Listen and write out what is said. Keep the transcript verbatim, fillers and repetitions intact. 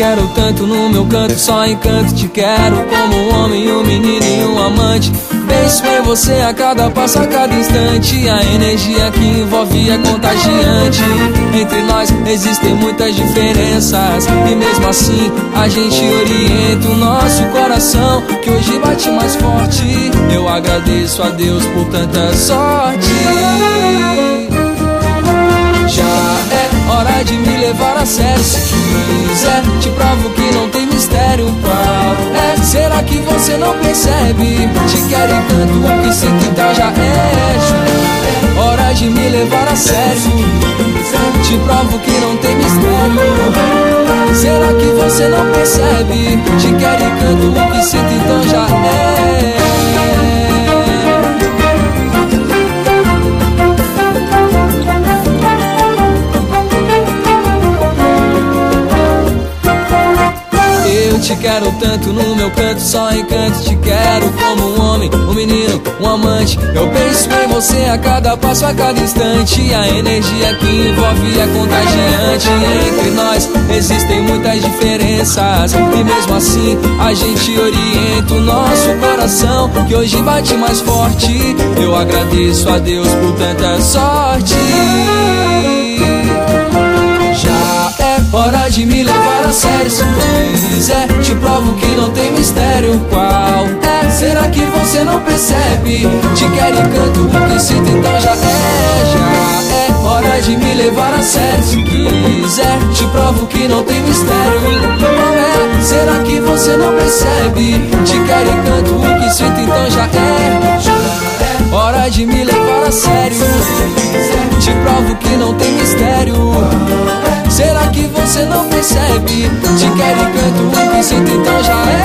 quero tanto no meu canto, só encanto. Te quero como um homem, um menino e um amante. Penso em você a cada passo, a cada instante. A energia que envolve é contagiante. Entre nós existem muitas diferenças, e mesmo assim a gente orienta o nosso coração, que hoje bate mais forte. Eu agradeço a Deus por tanta sorte. Já é hora de me levar a sério. Se quiser, te provo que não tem mistério. Qual é? Será que você não percebe? Te quero tanto, o que sinto então já é. Já é hora de me levar a sério. Te provo que não tem mistério. Será que você não percebe? Te quero tanto, o que sinto então já é. Te quero tanto no meu canto, só encanto. Te quero como um homem, um menino, um amante. Eu penso em você a cada passo, a cada instante. A energia que envolve é contagiante. Entre nós existem muitas diferenças, e mesmo assim a gente orienta o nosso coração, que hoje bate mais forte. Eu agradeço a Deus por tanta sorte. Já é hora de me levar a sério. Se quiser, te provo que não tem mistério. Qual é? Será que você não percebe? Te quero e canto, o que sinto então já é. Já é hora de me levar a sério. Se quiser, te provo que não tem mistério. Qual é? Será que você não percebe? Te quero e canto, o que sinto então já é. Já é hora de me levar a sério. Te provo que não tem mistério. Será que você não percebe? Te quero e canto, o que sinto então já é.